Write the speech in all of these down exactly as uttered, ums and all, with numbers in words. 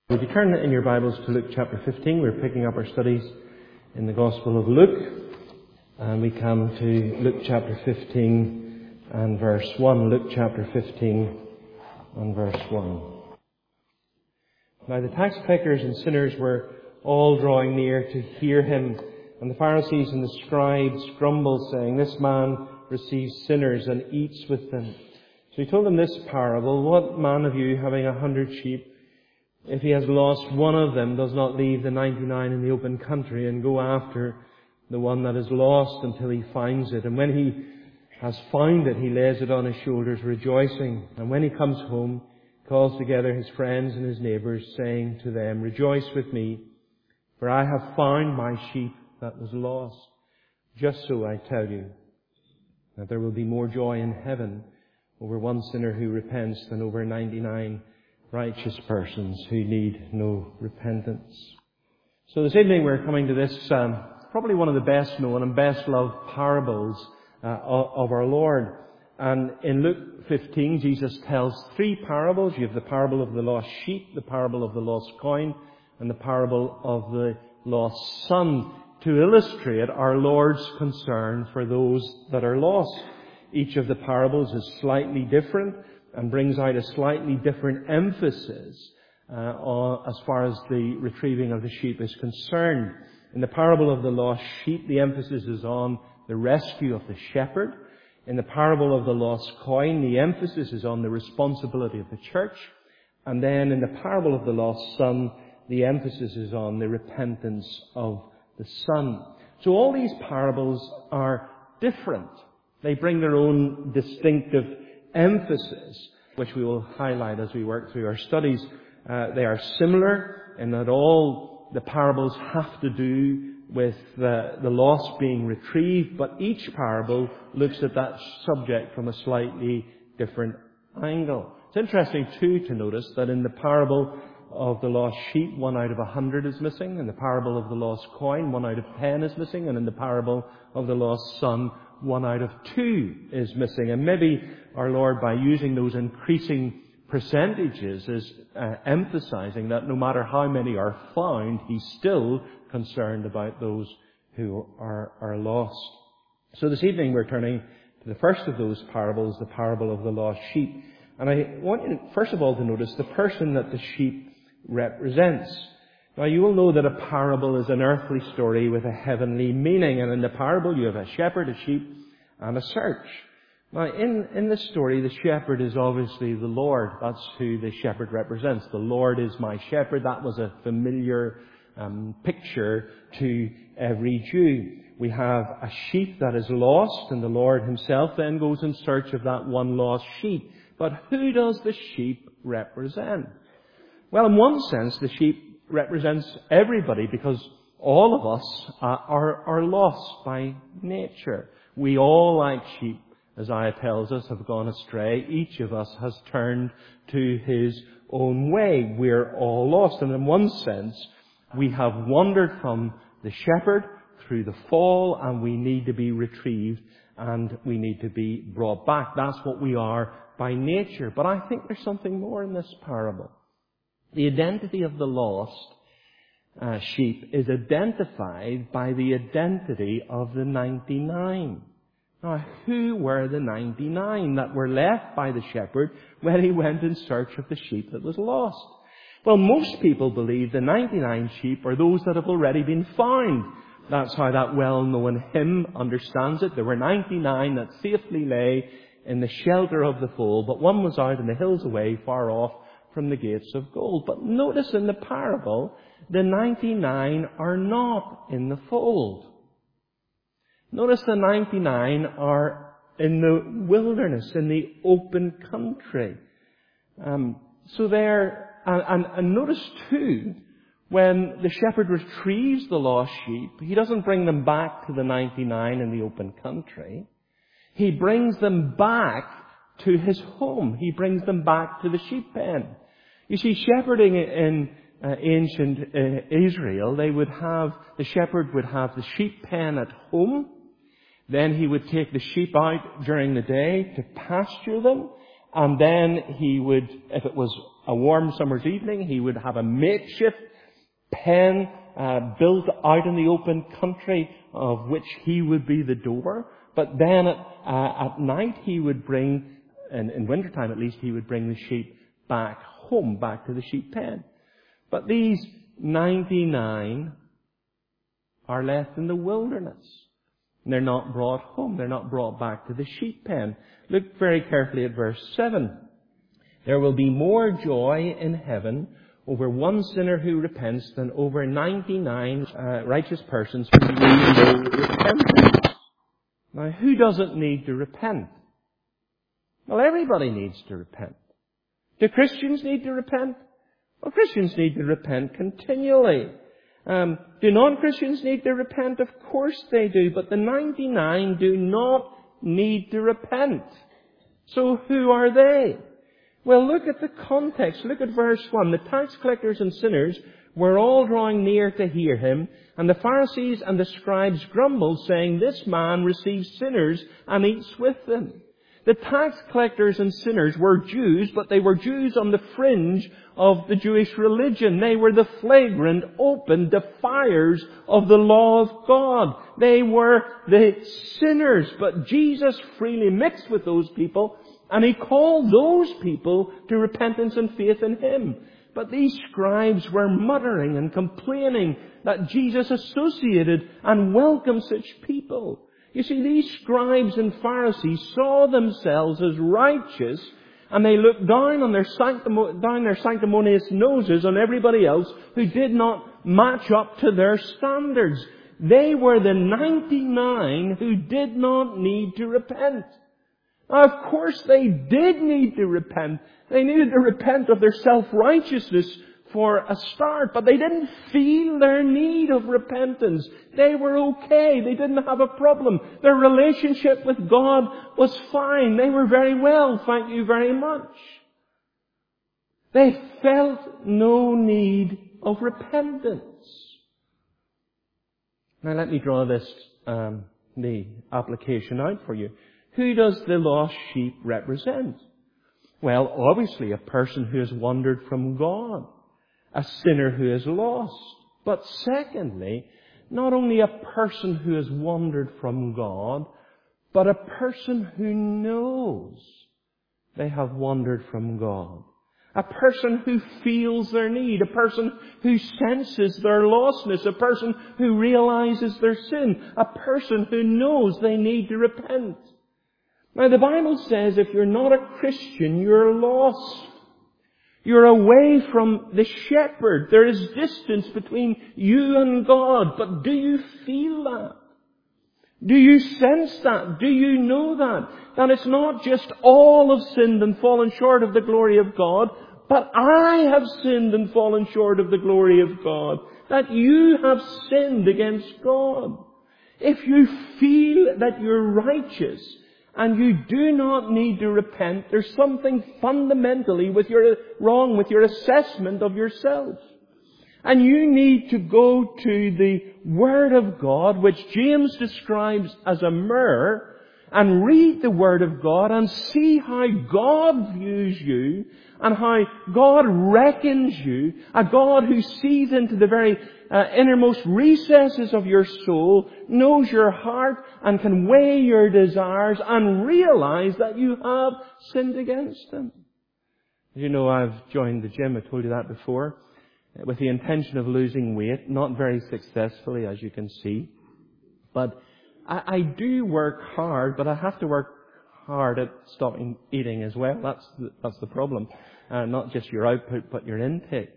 Would you turn in your Bibles to Luke chapter fifteen? We're picking up our studies in the Gospel of Luke. And we come to Luke chapter fifteen and verse one. Luke chapter fifteen and verse one. Now the tax collectors and sinners were all drawing near to hear him. And the Pharisees and the scribes grumbled, saying, "This man receives sinners and eats with them." So he told them this parable: "What man of you, having a hundred sheep, if he has lost one of them, does not leave the ninety-nine in the open country and go after the one that is lost until he finds it? And when he has found it, he lays it on his shoulders, rejoicing. And when he comes home, he calls together his friends and his neighbours, saying to them, 'Rejoice with me, for I have found my sheep that was lost.' Just so I tell you that there will be more joy in heaven over one sinner who repents than over ninety-nine righteous persons who need no repentance." So this evening we're coming to this, um, probably one of the best known and best loved parables uh, of our Lord. And in Luke fifteen, Jesus tells three parables. You have the parable of the lost sheep, the parable of the lost coin, and the parable of the lost son, to illustrate our Lord's concern for those that are lost. Each of the parables is slightly different and brings out a slightly different emphasis uh, as far as the retrieving of the sheep is concerned. In the parable of the lost sheep, the emphasis is on the rescue of the shepherd. In the parable of the lost coin, the emphasis is on the responsibility of the church. And then in the parable of the lost son, the emphasis is on the repentance of the son. So all these parables are different. They bring their own distinctive emphasis, which we will highlight as we work through our studies. Uh, they are similar in that all the parables have to do with the, the lost being retrieved, but each parable looks at that subject from a slightly different angle. It's interesting too to notice that in the parable of the lost sheep, one out of a hundred is missing. In the parable of the lost coin, one out of ten is missing. And in the parable of the lost son, one out of two is missing. And maybe our Lord, by using those increasing percentages, is uh, emphasizing that no matter how many are found, He's still concerned about those who are, are lost. So this evening we're turning to the first of those parables, the parable of the lost sheep. And I want you, first of all, to notice the person that the sheep represents. Now, you will know that a parable is an earthly story with a heavenly meaning. And in the parable, you have a shepherd, a sheep, and a search. Now, in, in this story, the shepherd is obviously the Lord. That's who the shepherd represents. The Lord is my shepherd. That was a familiar um, picture to every Jew. We have a sheep that is lost, and the Lord Himself then goes in search of that one lost sheep. But who does the sheep represent? Well, in one sense, the sheep represents everybody, because all of us uh, are, are lost by nature. We all, like sheep, as Isaiah tells us, have gone astray. Each of us has turned to his own way. We're all lost. And in one sense, we have wandered from the shepherd through the fall, and we need to be retrieved and we need to be brought back. That's what we are by nature. But I think there's something more in this parable. The identity of the lost uh, sheep is identified by the identity of the ninety-nine. Now, who were the ninety-nine that were left by the shepherd when he went in search of the sheep that was lost? Well, most people believe the ninety-nine sheep are those that have already been found. That's how that well-known hymn understands it. There were ninety-nine that safely lay in the shelter of the fold, but one was out in the hills away, far off from the gates of gold. But notice in the parable, the ninety-nine are not in the fold. Notice the ninety-nine are in the wilderness, in the open country. Um, so there, and, and, and notice too, when the shepherd retrieves the lost sheep, he doesn't bring them back to the ninety-nine in the open country. He brings them back to his home. He brings them back to the sheep pen. You see, shepherding in uh, ancient uh, Israel, they would have, the shepherd would have the sheep pen at home. Then he would take the sheep out during the day to pasture them. And then he would, if it was a warm summer's evening, he would have a makeshift pen uh, built out in the open country, of which he would be the door. But then at, uh, at night he would bring, in, in wintertime at least, he would bring the sheep back home, back to the sheep pen. But these ninety-nine are left in the wilderness. And they're not brought home. They're not brought back to the sheep pen. Look very carefully at verse seven. There will be more joy in heaven over one sinner who repents than over ninety-nine uh, righteous persons who need no repentance. Now, who doesn't need to repent? Well, everybody needs to repent. Do Christians need to repent? Well, Christians need to repent continually. Um, do non-Christians need to repent? Of course they do. But the ninety-nine do not need to repent. So who are they? Well, look at the context. Look at verse one. The tax collectors and sinners were all drawing near to hear him, and the Pharisees and the scribes grumbled, saying, "This man receives sinners and eats with them." The tax collectors and sinners were Jews, but they were Jews on the fringe of the Jewish religion. They were the flagrant, open defiers of the law of God. They were the sinners, but Jesus freely mixed with those people, and He called those people to repentance and faith in Him. But these scribes were muttering and complaining that Jesus associated and welcomed such people. You see, these scribes and Pharisees saw themselves as righteous, and they looked down on their sanctimo- down their sanctimonious noses on everybody else who did not match up to their standards. They were the ninety-nine who did not need to repent. Now, of course, they did need to repent. They needed to repent of their self-righteousness for a start, but they didn't feel their need of repentance. They were okay. They didn't have a problem. Their relationship with God was fine. They were very well, thank you very much. They felt no need of repentance. Now let me draw this, um, the application out for you. Who does the lost sheep represent? Well, obviously a person who has wandered from God. A sinner who is lost. But secondly, not only a person who has wandered from God, but a person who knows they have wandered from God. A person who feels their need. A person who senses their lostness. A person who realizes their sin. A person who knows they need to repent. Now, the Bible says if you're not a Christian, you're lost. You're away from the shepherd. There is distance between you and God. But do you feel that? Do you sense that? Do you know that? That it's not just all have sinned and fallen short of the glory of God, but I have sinned and fallen short of the glory of God. That you have sinned against God. If you feel that you're righteous, and you do not need to repent, there's something fundamentally with your, wrong with your assessment of yourself. And you need to go to the Word of God, which James describes as a mirror, and read the Word of God and see how God views you and how God reckons you, a God who sees into the very uh, innermost recesses of your soul, knows your heart and can weigh your desires and realize that you have sinned against Him. As you know, I've joined the gym, I told you that before, with the intention of losing weight, not very successfully, as you can see. But I, I do work hard, but I have to work hard at stopping eating as well. That's the, that's the problem. Uh, not just your output, but your intake.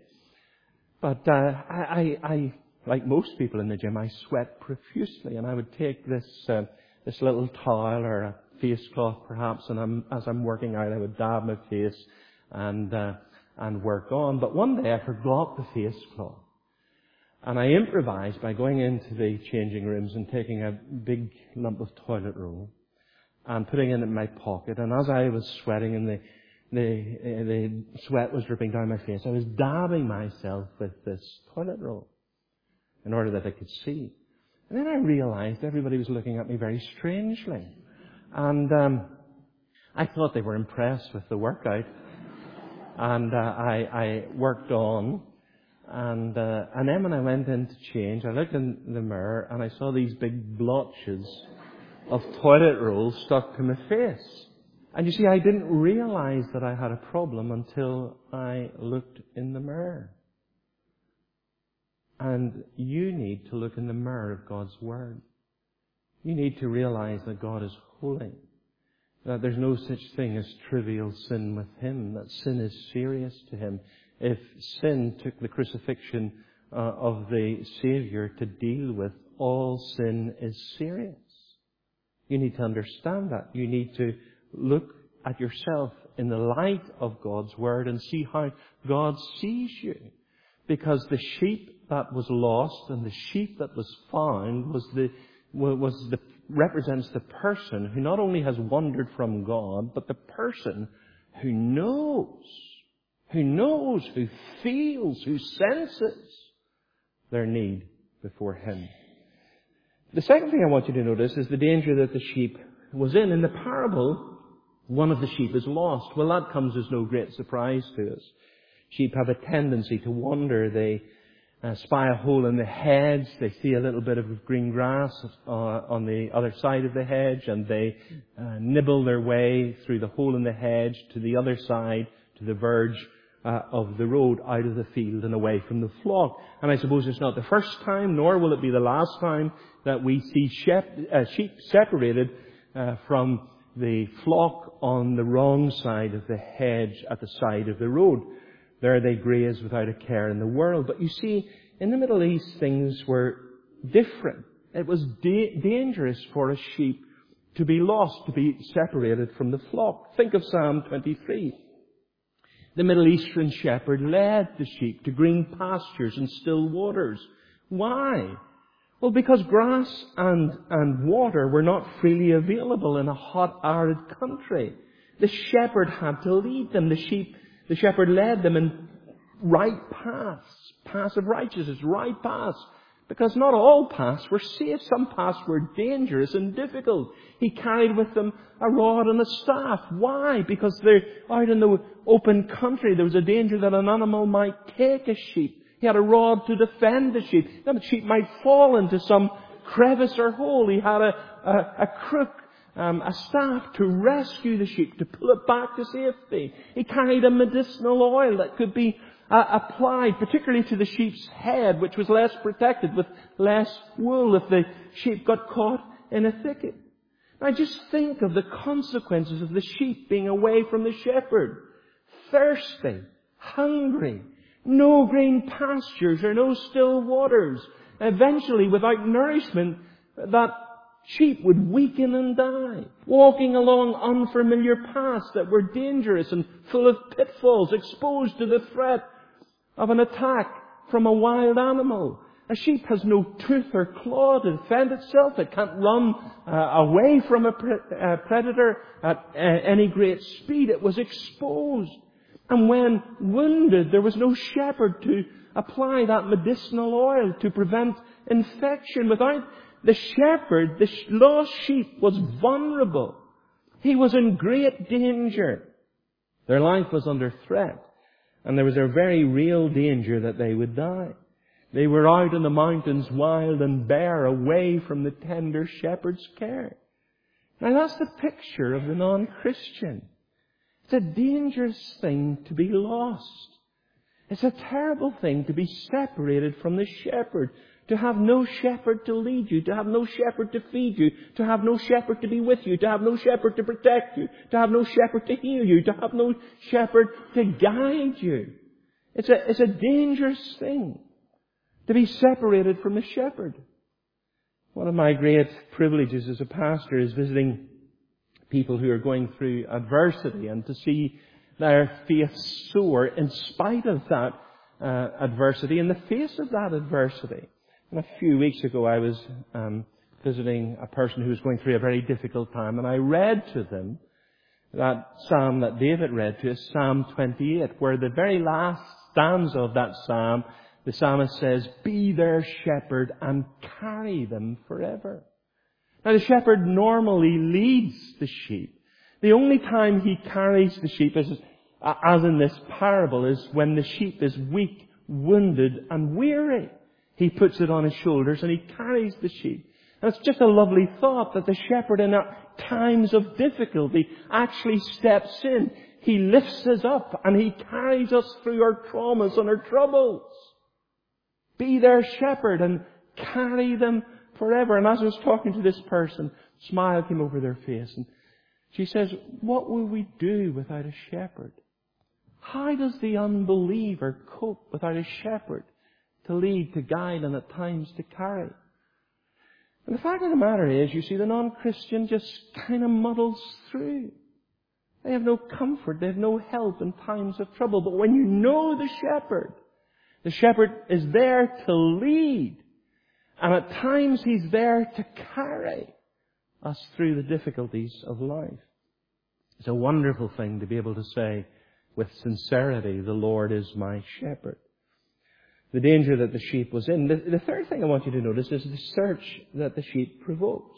But uh, I, I, I, like most people in the gym, I sweat profusely, and I would take this uh, this little towel or a face cloth, perhaps, and I'm, as I'm working out, I would dab my face and uh, and work on. But one day I forgot the face cloth, and I improvised by going into the changing rooms and taking a big lump of toilet roll and putting it in my pocket. And as I was sweating and the the the sweat was dripping down my face, I was dabbing myself with this toilet roll in order that I could see. And then I realized everybody was looking at me very strangely. And um, I thought they were impressed with the workout. And uh, I, I worked on. And uh, and then when I went in to change, I looked in the mirror and I saw these big blotches of toilet roll stuck to my face. And you see, I didn't realize that I had a problem until I looked in the mirror. And you need to look in the mirror of God's Word. You need to realize that God is holy. That there's no such thing as trivial sin with Him. That sin is serious to Him. If sin took the crucifixion uh, of the Savior to deal with, all sin is serious. You need to understand that. You need to look at yourself in the light of God's Word and see how God sees you. Because the sheep that was lost and the sheep that was found was the was the represents the person who not only has wandered from God, but the person who knows, who knows, who feels, who senses their need before Him. The second thing I want you to notice is the danger that the sheep was in. In the parable, one of the sheep is lost. Well, that comes as no great surprise to us. Sheep have a tendency to wander. They uh, spy a hole in the hedge. They see a little bit of green grass uh, on the other side of the hedge, and they uh, nibble their way through the hole in the hedge to the other side, to the verge uh, of the road, out of the field and away from the flock. And I suppose it's not the first time, nor will it be the last time, that we see shep- uh, sheep separated uh, from the flock on the wrong side of the hedge at the side of the road. There they graze without a care in the world. But you see, in the Middle East, things were different. It was da- dangerous for a sheep to be lost, to be separated from the flock. Think of Psalm twenty-three. The Middle Eastern shepherd led the sheep to green pastures and still waters. Why? Well, because grass and, and water were not freely available in a hot, arid country. The shepherd had to lead them. The sheep The shepherd led them in right paths, paths of righteousness, right paths. Because not all paths were safe. Some paths were dangerous and difficult. He carried with them a rod and a staff. Why? Because they're out in the open country. There was a danger that an animal might take a sheep. He had a rod to defend the sheep. That the sheep might fall into some crevice or hole. He had a, a, a crook. Um, a staff to rescue the sheep, to pull it back to safety. He carried a medicinal oil that could be uh, applied, particularly to the sheep's head, which was less protected, with less wool if the sheep got caught in a thicket. Now just think of the consequences of the sheep being away from the shepherd. Thirsty, hungry, no green pastures or no still waters. Eventually, without nourishment, that sheep would weaken and die, walking along unfamiliar paths that were dangerous and full of pitfalls, exposed to the threat of an attack from a wild animal. A sheep has no tooth or claw to defend itself. It can't run uh, away from a pre- uh, predator at uh, any great speed. It was exposed. And when wounded, there was no shepherd to apply that medicinal oil to prevent infection. Without the shepherd, the lost sheep was vulnerable. He was in great danger. Their life was under threat. And there was a very real danger that they would die. They were out in the mountains, wild and bare, away from the tender shepherd's care. Now that's the picture of the non-Christian. It's a dangerous thing to be lost. It's a terrible thing to be separated from the shepherd. To have no shepherd to lead you, to have no shepherd to feed you, to have no shepherd to be with you, to have no shepherd to protect you, to have no shepherd to heal you, to have no shepherd to guide you. It's a, it's a dangerous thing to be separated from the shepherd. One of my great privileges as a pastor is visiting people who are going through adversity and to see their faith soar in spite of that uh, adversity, in the face of that adversity. And a few weeks ago I was um, visiting a person who was going through a very difficult time, and I read to them that psalm that David read to us, Psalm twenty-eight, where the very last stanza of that psalm, the psalmist says, "Be their shepherd and carry them forever." Now the shepherd normally leads the sheep. The only time he carries the sheep, is, as in this parable, is when the sheep is weak, wounded and weary. He puts it on his shoulders and he carries the sheep. And it's just a lovely thought that the shepherd in our times of difficulty actually steps in. He lifts us up and he carries us through our traumas and our troubles. Be their shepherd and carry them forever. And as I was talking to this person, a smile came over their face and she says, what will we do without a shepherd? How does the unbeliever cope without a shepherd to lead, to guide, and at times to carry? And the fact of the matter is, you see, the non-Christian just kind of muddles through. They have no comfort, they have no help in times of trouble. But when you know the shepherd, the shepherd is there to lead. And at times he's there to carry us through the difficulties of life. It's a wonderful thing to be able to say with sincerity, the Lord is my shepherd. The danger that the sheep was in. The, the third thing I want you to notice is the search that the sheep provokes.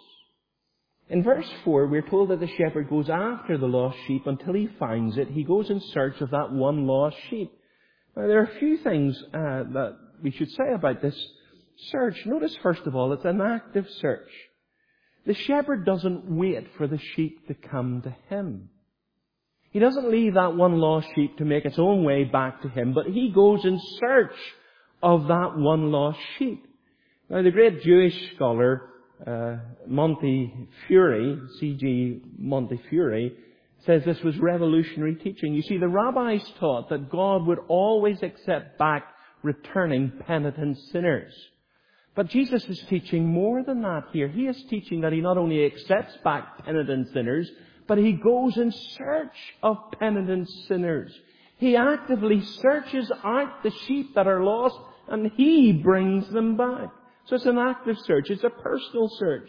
In verse four, we're told that the shepherd goes after the lost sheep until he finds it. He goes in search of that one lost sheep. Now, there are a few things uh, that we should say about this search. Notice, first of all, it's an active search. The shepherd doesn't wait for the sheep to come to him. He doesn't leave that one lost sheep to make its own way back to him, but he goes in search of that one lost sheep. Now, the great Jewish scholar, uh, Montefiore, C G Montefiore, says this was revolutionary teaching. You see, the rabbis taught that God would always accept back returning penitent sinners. But Jesus is teaching more than that here. He is teaching that he not only accepts back penitent sinners, but he goes in search of penitent sinners. He actively searches out the sheep that are lost and he brings them back. So it's an active search. It's a personal search.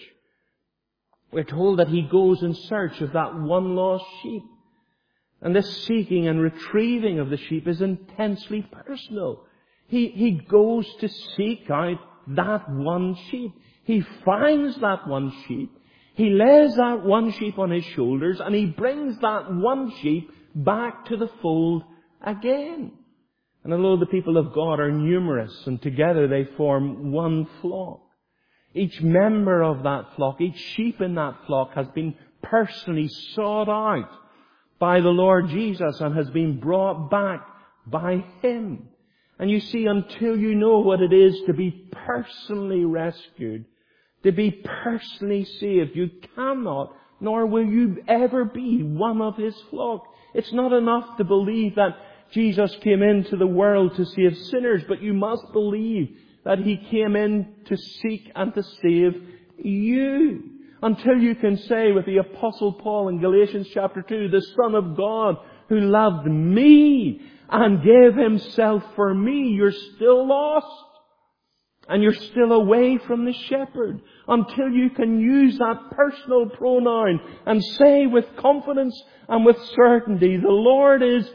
We're told that he goes in search of that one lost sheep. And this seeking and retrieving of the sheep is intensely personal. He, he goes to seek out that one sheep. He finds that one sheep. He lays that one sheep on his shoulders and he brings that one sheep back to the fold again. And although the people of God are numerous and together they form one flock, each member of that flock, each sheep in that flock has been personally sought out by the Lord Jesus and has been brought back by him. And you see, until you know what it is to be personally rescued, to be personally saved, you cannot, nor will you ever be one of his flock. It's not enough to believe that Jesus came into the world to save sinners, but you must believe that he came in to seek and to save you. Until you can say with the Apostle Paul in Galatians chapter two, the Son of God who loved me and gave himself for me, you're still lost. And you're still away from the shepherd. Until you can use that personal pronoun and say with confidence and with certainty, the Lord is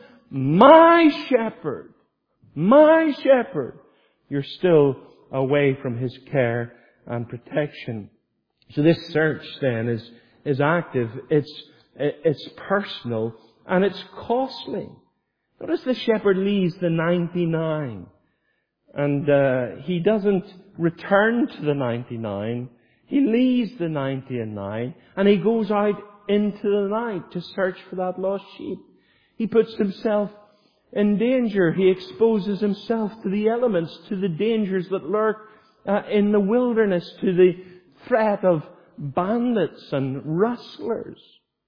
my shepherd. My shepherd. You're still away from his care and protection. So this search then is, is active. It's, it's personal and it's costly. Notice the shepherd leaves the ninety-nine. And uh, he doesn't return to the ninety-nine. He leaves the ninety and nine and he goes out into the night to search for that lost sheep. He puts himself in danger. He exposes himself to the elements, to the dangers that lurk uh, in the wilderness, to the threat of bandits and rustlers.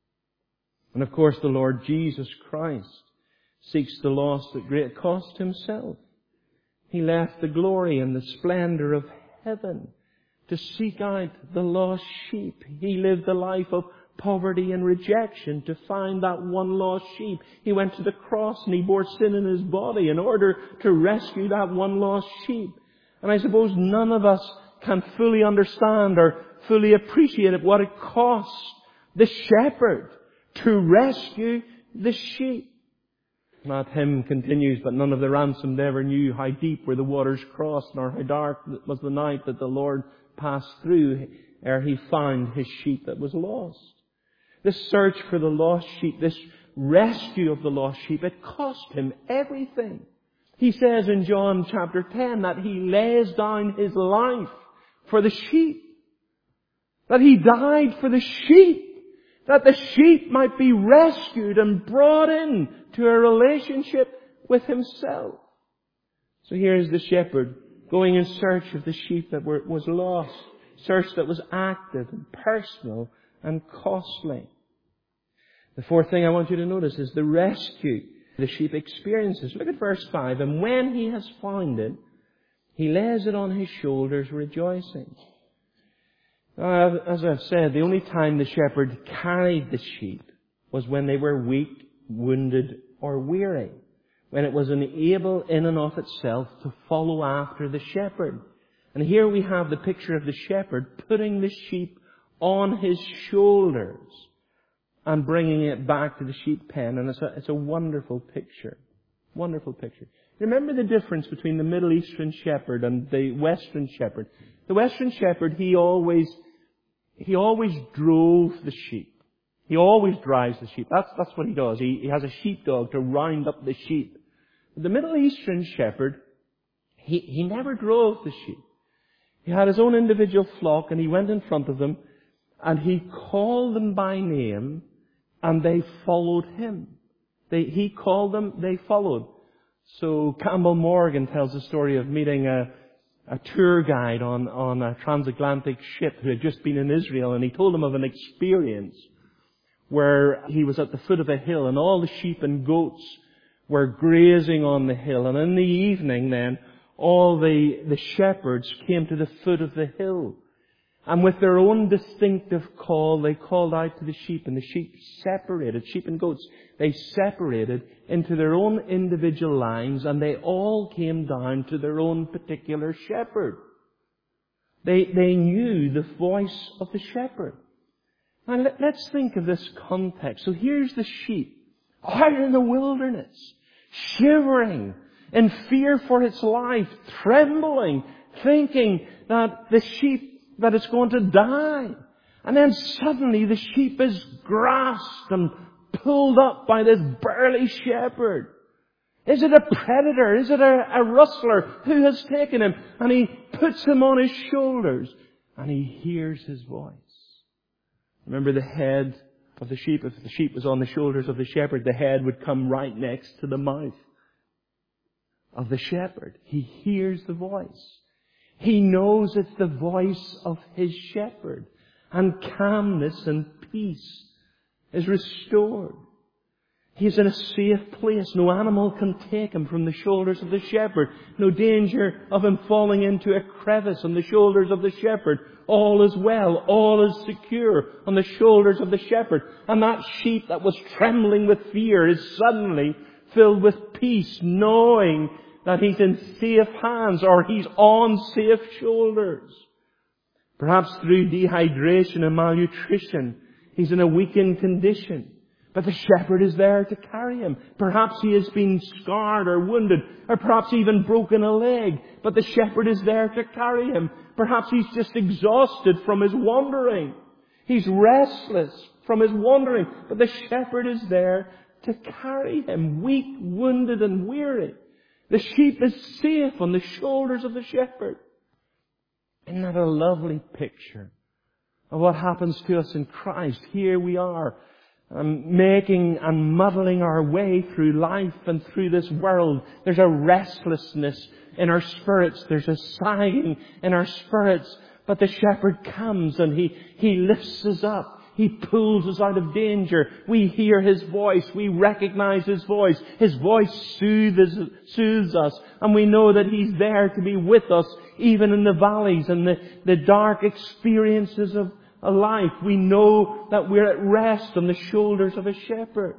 And of course the Lord Jesus Christ seeks the lost at great cost himself. He left the glory and the splendor of heaven to seek out the lost sheep. He lived a life of poverty and rejection to find that one lost sheep. He went to the cross and he bore sin in his body in order to rescue that one lost sheep. And I suppose none of us can fully understand or fully appreciate what it costs the shepherd to rescue the sheep. That hymn continues, but none of the ransomed ever knew how deep were the waters crossed, nor how dark was the night that the Lord passed through ere he found his sheep that was lost. This search for the lost sheep, this rescue of the lost sheep, it cost him everything. He says in John chapter ten that he lays down his life for the sheep. That he died for the sheep. That the sheep might be rescued and brought in to a relationship with himself. So here's the shepherd going in search of the sheep that were, was lost. Search that was active and personal and costly. The fourth thing I want you to notice is the rescue the sheep experiences. Look at verse five. And when he has found it, he lays it on his shoulders rejoicing. Uh, as I've said, the only time the shepherd carried the sheep was when they were weak, wounded, or weary. When it was unable in and of itself to follow after the shepherd. And here we have the picture of the shepherd putting the sheep on his shoulders and bringing it back to the sheep pen. And it's a, it's a wonderful picture. Wonderful picture. Remember the difference between the Middle Eastern shepherd and the Western shepherd. The Western shepherd, he always, he always drove the sheep. He always drives the sheep. That's, that's what he does. He, he has a sheepdog to round up the sheep. The Middle Eastern shepherd, he, he never drove the sheep. He had his own individual flock and he went in front of them and he called them by name and they followed him. They, he called them, they followed. So Campbell Morgan tells the story of meeting a, a tour guide on, on a transatlantic ship who had just been in Israel, and he told him of an experience where he was at the foot of a hill and all the sheep and goats were grazing on the hill. And in the evening then, all the, the shepherds came to the foot of the hill. And with their own distinctive call, they called out to the sheep, and the sheep separated, sheep and goats, they separated into their own individual lines, and they all came down to their own particular shepherd. They, they knew the voice of the shepherd. And let, let's think of this context. So here's the sheep, out in the wilderness, shivering, in fear for its life, trembling, thinking that the sheep that it's going to die. And then suddenly the sheep is grasped and pulled up by this burly shepherd. Is it a predator? Is it a, a rustler who has taken him? And he puts him on his shoulders and he hears his voice. Remember the head of the sheep. If the sheep was on the shoulders of the shepherd, the head would come right next to the mouth of the shepherd. He hears the voice. He knows it's the voice of his shepherd. And calmness and peace is restored. He's in a safe place. No animal can take him from the shoulders of the shepherd. No danger of him falling into a crevice on the shoulders of the shepherd. All is well. All is secure on the shoulders of the shepherd. And that sheep that was trembling with fear is suddenly filled with peace, knowing that he's in safe hands, or he's on safe shoulders. Perhaps through dehydration and malnutrition, he's in a weakened condition. But the shepherd is there to carry him. Perhaps he has been scarred or wounded, or perhaps even broken a leg. But the shepherd is there to carry him. Perhaps he's just exhausted from his wandering. He's restless from his wandering. But the shepherd is there to carry him, weak, wounded, and weary. The sheep is safe on the shoulders of the shepherd. Isn't that a lovely picture of what happens to us in Christ? Here we are, um, making and muddling our way through life and through this world. There's a restlessness in our spirits. There's a sighing in our spirits. But the shepherd comes and he, he lifts us up. He pulls us out of danger. We hear his voice. We recognize his voice. His voice soothes, soothes us. And we know that he's there to be with us, even in the valleys and the, the dark experiences of a life. We know that we're at rest on the shoulders of a shepherd.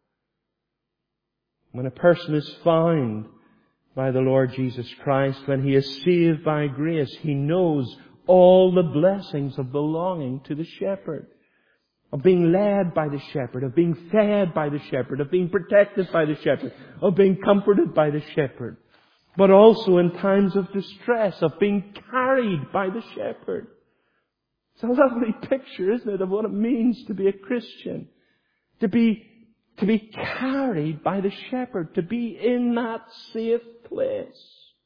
When a person is found by the Lord Jesus Christ, when he is saved by grace, he knows all the blessings of belonging to the shepherd. Of being led by the shepherd, of being fed by the shepherd, of being protected by the shepherd, of being comforted by the shepherd. But also in times of distress, of being carried by the shepherd. It's a lovely picture, isn't it, of what it means to be a Christian. To be, to be carried by the shepherd. To be in that safe place.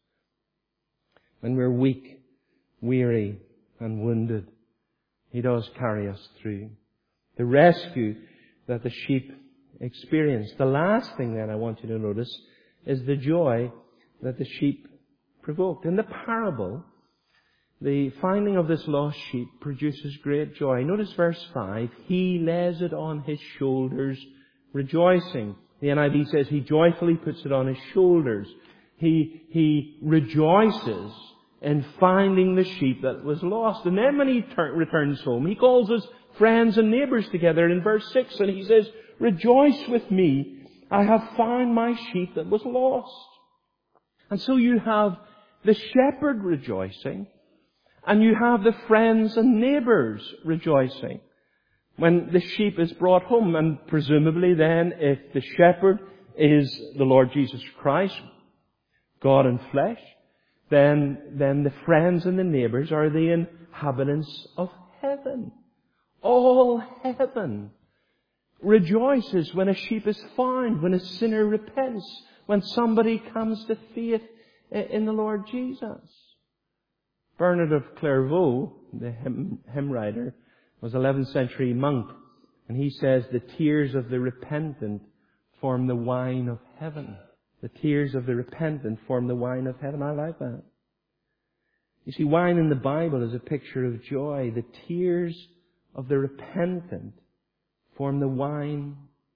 When we're weak, weary, and wounded, He does carry us through. The rescue that the sheep experience. The last thing then I want you to notice is the joy that the sheep provoked. In the parable, the finding of this lost sheep produces great joy. Notice verse five. He lays it on his shoulders, rejoicing. The N I V says he joyfully puts it on his shoulders. He, he rejoices in finding the sheep that was lost. And then when he ter- returns home, he calls his friends and neighbours together in verse six, and he says, rejoice with me, I have found my sheep that was lost. And so you have the shepherd rejoicing, and you have the friends and neighbours rejoicing when the sheep is brought home. And presumably then, if the shepherd is the Lord Jesus Christ, God in flesh, then, then the friends and the neighbours are the inhabitants of heaven. All heaven rejoices when a sheep is found, when a sinner repents, when somebody comes to faith in the Lord Jesus. Bernard of Clairvaux, the hymn, hymn writer, was an eleventh century monk, and he says the tears of the repentant form the wine of heaven. The tears of the repentant form the wine of heaven. I like that. You see, wine in the Bible is a picture of joy. The tears of the repentant form the wine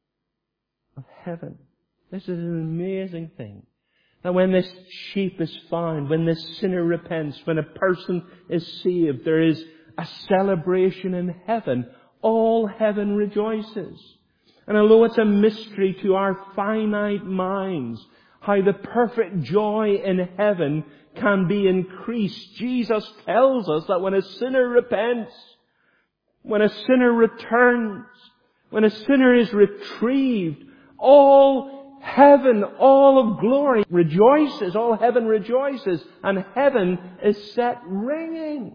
of heaven. This is an amazing thing. That when this sheep is found, when this sinner repents, when a person is saved, there is a celebration in heaven. All heaven rejoices. And although it's a mystery to our finite minds how the perfect joy in heaven can be increased, Jesus tells us that when a sinner repents, when a sinner returns, when a sinner is retrieved, all heaven, all of glory rejoices, all heaven rejoices, and heaven is set ringing.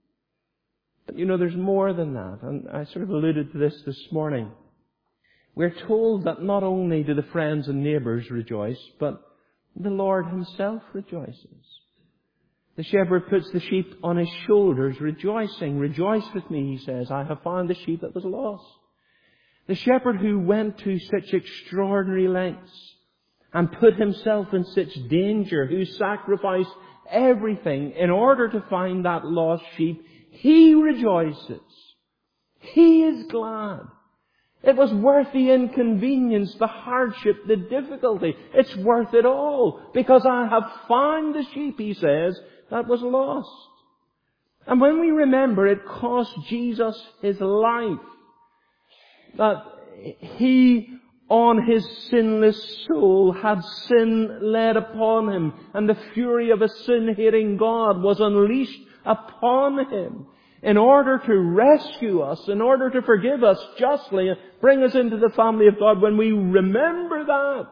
But you know, there's more than that, and I sort of alluded to this this morning. We're told that not only do the friends and neighbours rejoice, but the Lord Himself rejoices. The shepherd puts the sheep on His shoulders, rejoicing. Rejoice with me, He says, I have found the sheep that was lost. The shepherd who went to such extraordinary lengths and put himself in such danger, who sacrificed everything in order to find that lost sheep, He rejoices. He is glad. It was worth the inconvenience, the hardship, the difficulty. It's worth it all, because I have found the sheep, He says, that was lost. And when we remember it cost Jesus His life, that He on His sinless soul had sin laid upon Him, and the fury of a sin-hating God was unleashed upon Him in order to rescue us, in order to forgive us justly and bring us into the family of God. When we remember that,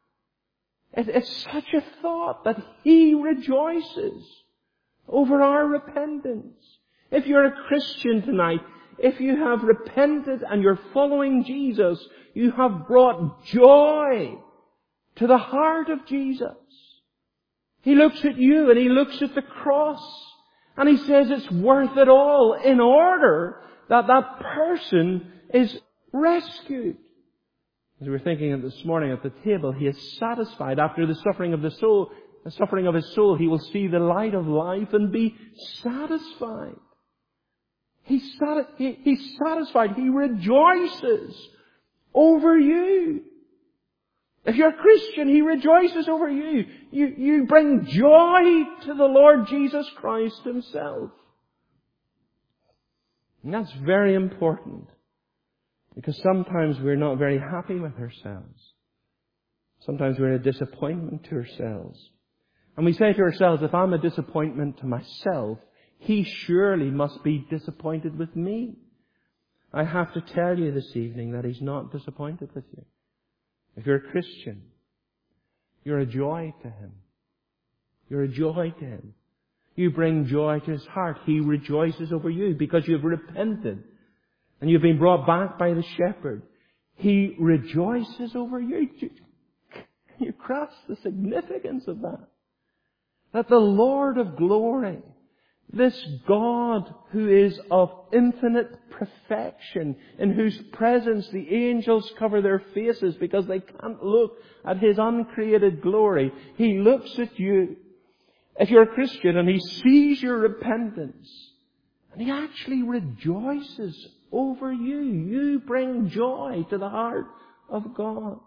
it, it's such a thought that He rejoices over our repentance. If you're a Christian tonight, if you have repented and you're following Jesus, you have brought joy to the heart of Jesus. He looks at you and He looks at the cross and He says it's worth it all in order that that person is rescued. As we were thinking of this morning at the table, He is satisfied after the suffering of the soul, the suffering of His soul. He will see the light of life and be satisfied. He's, sati- he, he's satisfied. He rejoices over you. If you're a Christian, He rejoices over you. You, you bring joy to the Lord Jesus Christ Himself. And that's very important, because sometimes we're not very happy with ourselves. Sometimes we're a disappointment to ourselves. And we say to ourselves, if I'm a disappointment to myself, He surely must be disappointed with me. I have to tell you this evening that He's not disappointed with you. If you're a Christian, you're a joy to Him. You're a joy to Him. You bring joy to His heart. He rejoices over you because you've repented and you've been brought back by the shepherd. He rejoices over you. You grasp the significance of that. That the Lord of glory, this God who is of infinite perfection, in whose presence the angels cover their faces because they can't look at His uncreated glory, He looks at you, if you're a Christian, and He sees your repentance, and He actually rejoices over you. You bring joy to the heart of God.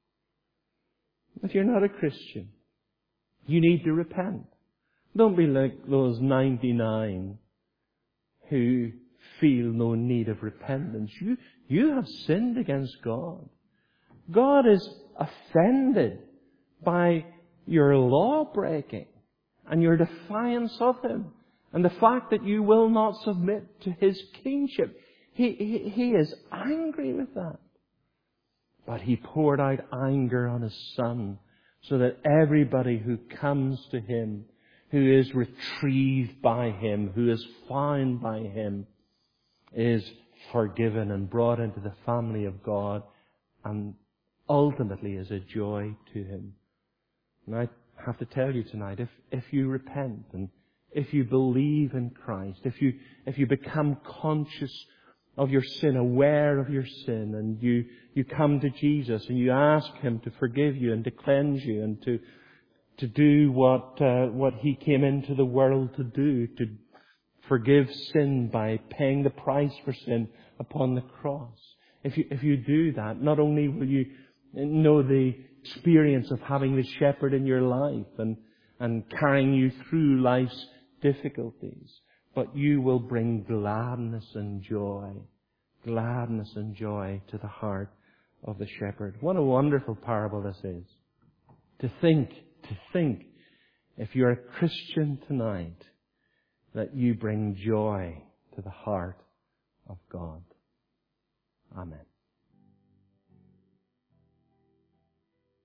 If you're not a Christian, you need to repent. Don't be like those ninety-nine who feel no need of repentance. You, you have sinned against God. God is offended by your law breaking and your defiance of Him and the fact that you will not submit to His kingship. He, he, he is angry with that. But He poured out anger on His Son so that everybody who comes to Him, who is retrieved by Him, who is found by Him, is forgiven and brought into the family of God and ultimately is a joy to Him. And I have to tell you tonight, if, if you repent and if you believe in Christ, if you, if you become conscious of your sin, aware of your sin, and you, you come to Jesus and you ask Him to forgive you and to cleanse you and to, to do what, uh, what He came into the world to do, to forgive sin by paying the price for sin upon the cross. If you, if you do that, not only will you know the experience of having the shepherd in your life and, and carrying you through life's difficulties, but you will bring gladness and joy, gladness and joy to the heart of the shepherd. What a wonderful parable this is. To think, to think, if you're a Christian tonight, that you bring joy to the heart of God. Amen.